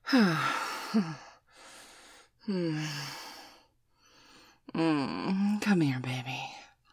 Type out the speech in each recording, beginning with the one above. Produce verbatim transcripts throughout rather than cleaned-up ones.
mm. Mm. Come here, baby.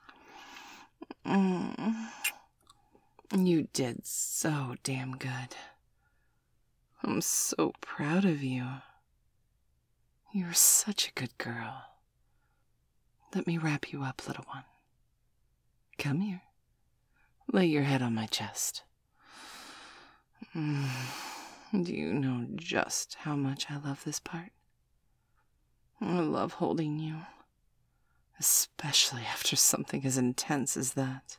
Mm. You did so damn good. I'm so proud of you. You're such a good girl. Let me wrap you up, little one. Come here. Lay your head on my chest. Mm. Do you know just how much I love this part? I love holding you, especially after something as intense as that.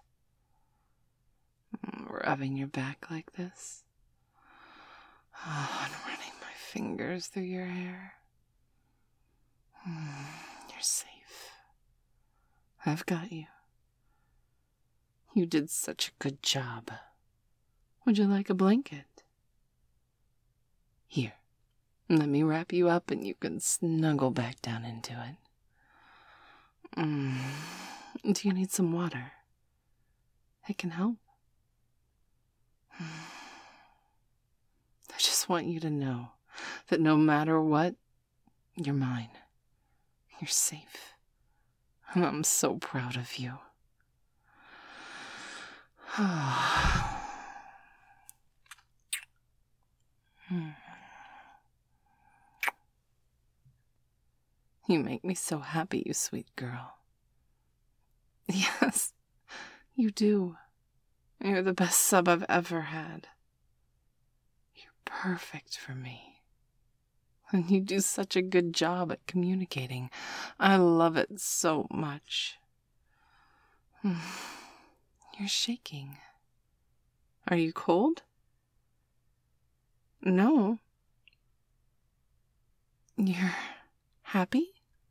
Rubbing your back like this. Oh, and running my fingers through your hair. You're safe. I've got you. You did such a good job. Would you like a blanket? Here, let me wrap you up and you can snuggle back down into it. Mm. Do you need some water? It can help. I just want you to know that no matter what, you're mine. You're safe. And I'm so proud of you. You make me so happy, you sweet girl. Yes, you do. You're the best sub I've ever had. You're perfect for me. And you do such a good job at communicating. I love it so much. You're shaking. Are you cold? No. You're happy?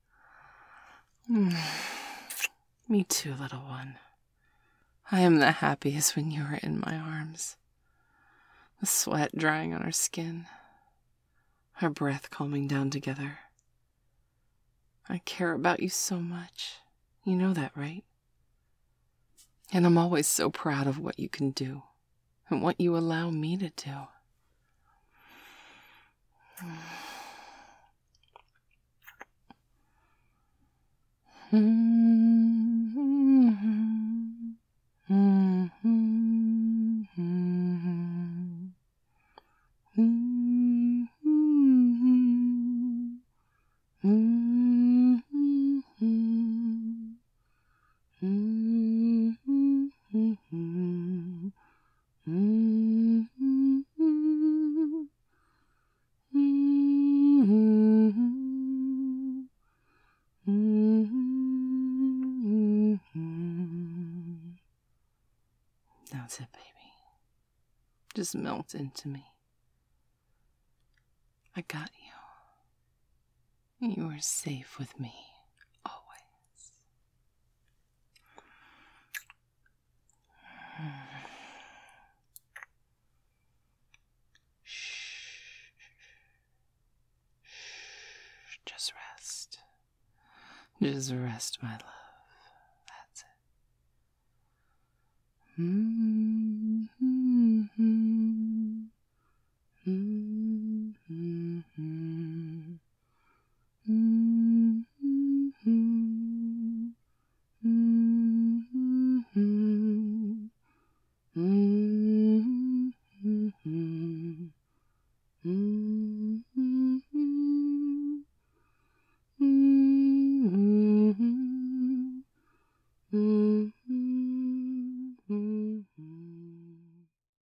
Me too, little one. I am the happiest when you are in my arms. The sweat drying on our skin. Our breath calming down together. I care about you so much. You know that, right? And I'm always so proud of what you can do and what you allow me to do. That's it, baby. Just melt into me. I got you. You are safe with me, always. Shh. Shh. Just rest. Just rest, my love. That's it. Hmm.